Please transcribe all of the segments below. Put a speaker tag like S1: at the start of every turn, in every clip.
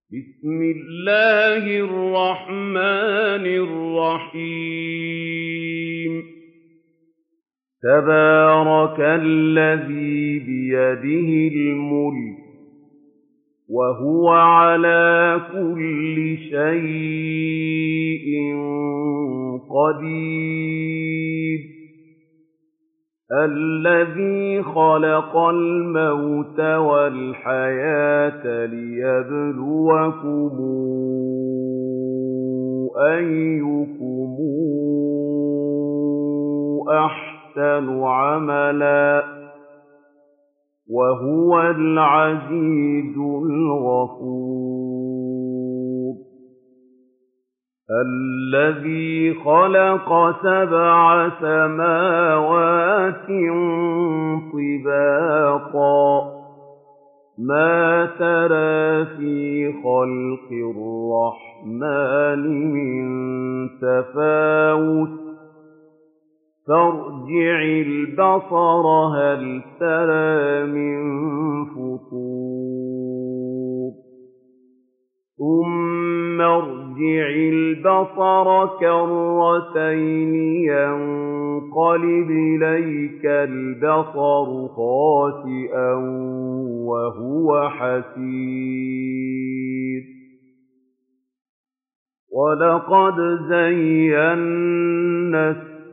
S1: بسم الله الرحمن الرحيم تبارك الذي بيده الملك وهو على كل شيء قدير الذي خلق الموت والحياة ليبلوكم أيكم أحسن عملا وهو العزيز الغفور الذي خلق سبع سماوات طباقا ما ترى في خلق الرحمن من تفاوت فارجع البصر هل ترى من فطور ثم ارجع البصر كرتين ينقلب إليك البصر خاسئا وهو حسير ولقد زينا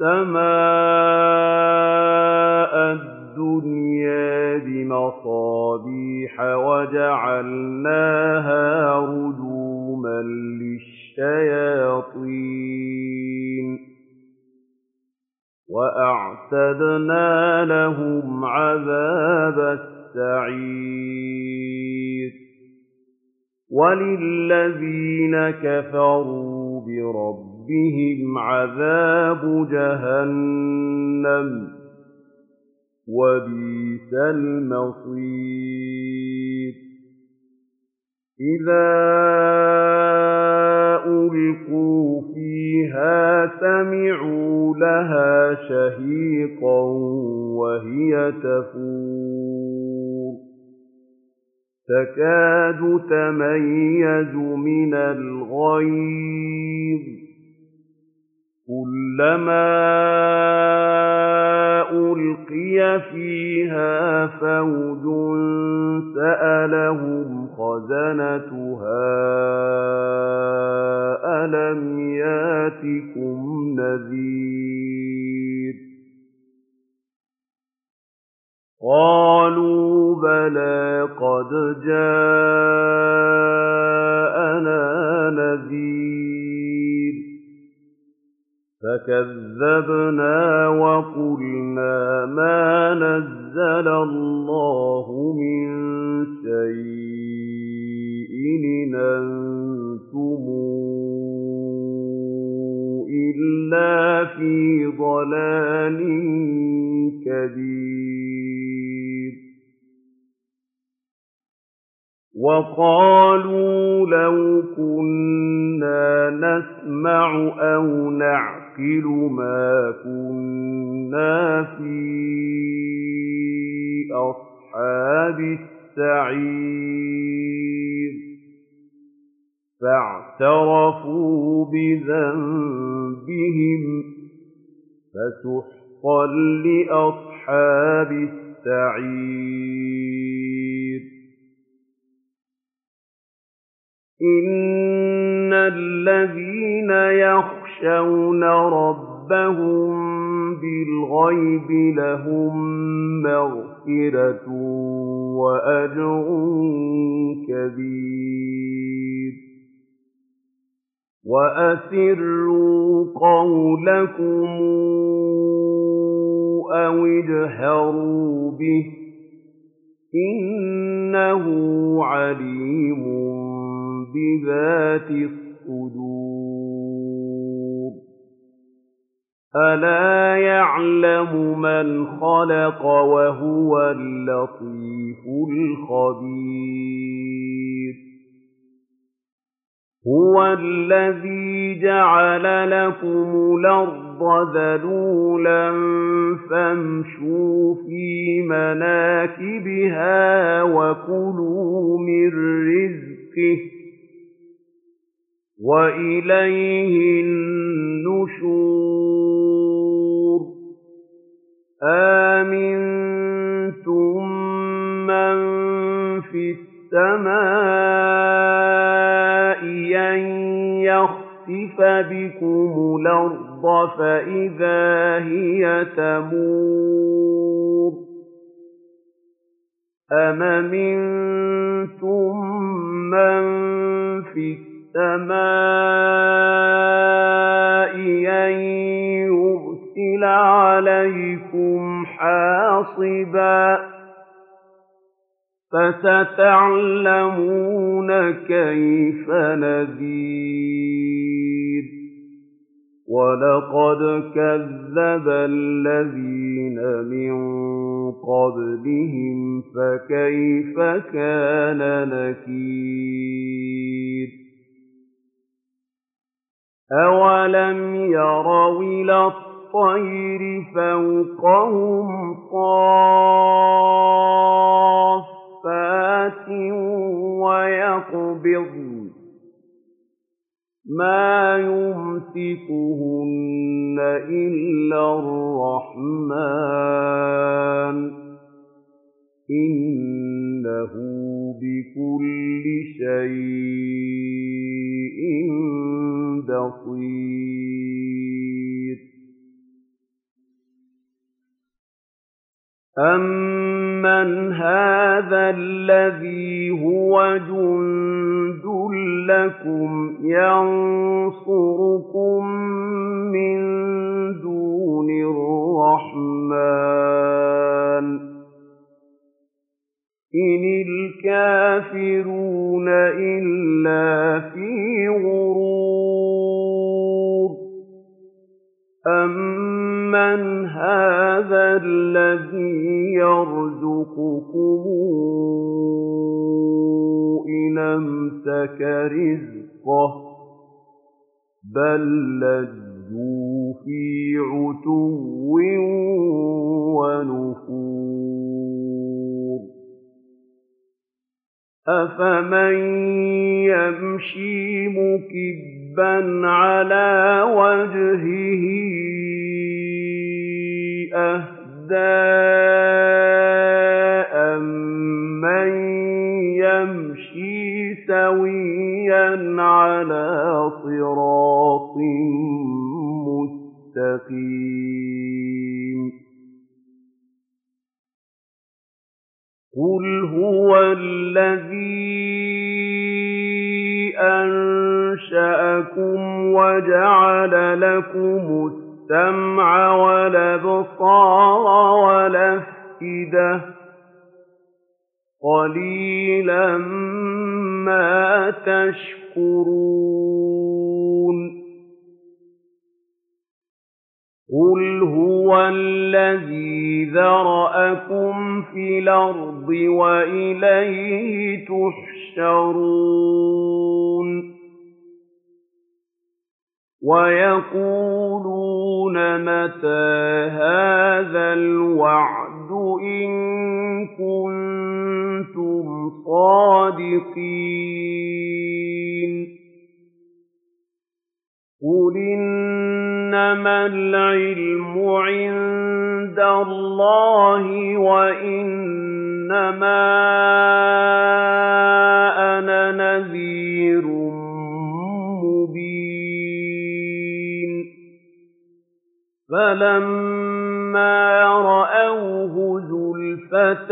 S1: السماء الدنيا بمصابيح وجعلناها رجوما للشياطين وأعتدنا لهم عذاب السعير وللذين كفروا بربهم عذاب جهنم وبئس المصير إذا ألقوا فيها سمعوا لها شهيقا وهي تفور تكاد تميز من الغيظ كلما ألقي فيها فوج سألهم خزنتها ألم ياتكم نذير قالوا بلى قد جاءنا نذير فكذبنا وقلنا ما نزل الله من شيء إن أنتم إلا في ضلال كبير وقالوا لو كنا نسمع أو نعقل ما كنا في أصحاب السعير فاعترفوا بذنبهم فسحقا لأصحاب السعير إن الذين يخشون ربهم بالغيب لهم مغفرة وأجر كبير وأسروا قولكم أو اجهروا به إنه عليم بذات الصدور ألا يعلم من خلق وهو اللطيف الخبير هو الذي جعل لكم الأرض ذلولا فامشوا في مناكبها وكلوا من رزقه وَإِلَيْهِ النُّشُورُ أَأَمِنتُم مَّن فِي السَّمَاءِ أَن يَخْسِفَ بِكُمُ الْأَرْضَ فَإِذَا هِيَ تَمُورُ أَمْ أَمِنتُم مَّن فِي السَّمَاءِ أَن يُرْسِلَ عَلَيْكُمْ حَاصِبًا ۖ فَسَتَعْلَمُونَ كَيْفَ نَذِيرِ وَلَقَدْ كَذَّبَ الَّذِينَ مِن قَبْلِهِمْ فَكَيْفَ كَانَ نَكِيرِ أَوَلَمْ يَرَوْا إِلَى الطَّيْرِ فَوْقَهُمْ صَافَّاتٍ وَيَقْبِضْنَ مَا يُمْسِكُهُنَّ إِلَّا الرَّحْمَٰنُ ۚ إِنَّهُ بِكُلِّ شَيْءٍ بَصِيرٌ أَمَّنْ هَٰذَا الَّذِي هُوَ جُندٌ لَّكُمْ يَنصُرُكُم مِّن دُونِ الرَّحْمَٰنِ ۚ إِنِ الْكَافِرُونَ إِلَّا فِي غُرُورٍ أَمَّنْ هَٰذَا الَّذِي يَرْزُقُكُمْ إِنْ أَمْسَكَ رِزْقَهُ ۚ بَل لَّجُّوا فِي عُتُوٍّ وَنُفُورٍ أَفَمَن يَمْشِي مُكِبًّا عَلَىٰ وَجْهِهِ أَهْدَىٰ أَمَّن يَمْشِي سَوِيًّا عَلَىٰ صِرَاطٍ مُّسْتَقِيمٍ قُلْ هُوَ الَّذِي أَنشَأَكُمْ وَجَعَلَ لَكُمُ السَّمْعَ وَالْأَبْصَارَ وَالْأَفْئِدَةَ ۖ قَلِيلًا مَّا تَشْكُرُونَ قُلْ هُوَ الَّذِي ذَرَأَكُمْ فِي الْأَرْضِ وَإِلَيْهِ تُحْشَرُونَ وَيَقُولُونَ مَتَىٰ هَٰذَا الْوَعْدُ إِن كُنتُمْ صَادِقِينَ قُلْ إِنَّمَا الْعِلْمُ عِندَ اللَّهِ وَإِنَّمَا أَنَا نَذِيرٌ مُّبِينٌ فَلَمَّا رَأَوْهُ زُلْفَةً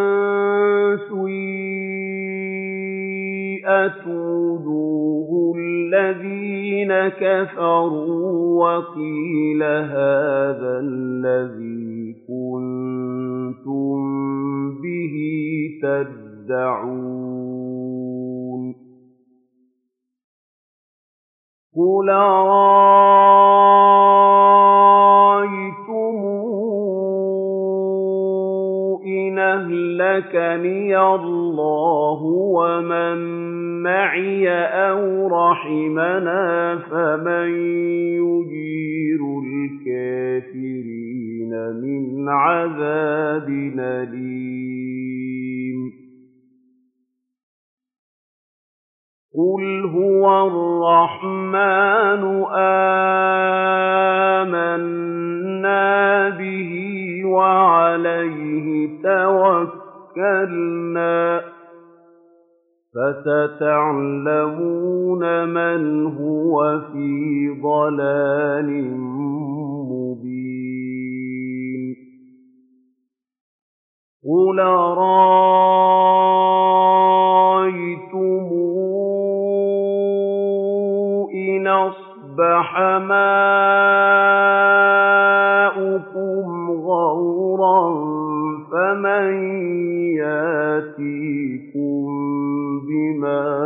S1: سِيئَتْ وُجُوهُ الَّذِينَ كَفَرُوا وَقِيلَ هَٰذَا الَّذِي كُنتُم بِهِ تَدَّعُونَ قُلْ أَرَأَيْتُمْ إِنْ أَهْلَكَنِيَ اللَّهُ وَمَن مَّعِيَ أَوْ رَحِمَنَا فَمَن يُجِيرُ الْكَافِرِينَ مِنْ عَذَابٍ أَلِيمٍ قُلْ هُوَ الرَّحْمَٰنُ آمَنَّا بِهِ وَعَلَيْهِ تَوَكَّلْنَا ۖ فَسَتَعْلَمُونَ مَنْ هُوَ فِي ضَلَالٍ مُّبِينٍ قُلْ أَرَأَيْتُمْ إِنْ أَصْبَحَ مَاؤُكُمْ غَوْرًا فَمَن يَأْتِيكُم بِمَاءٍ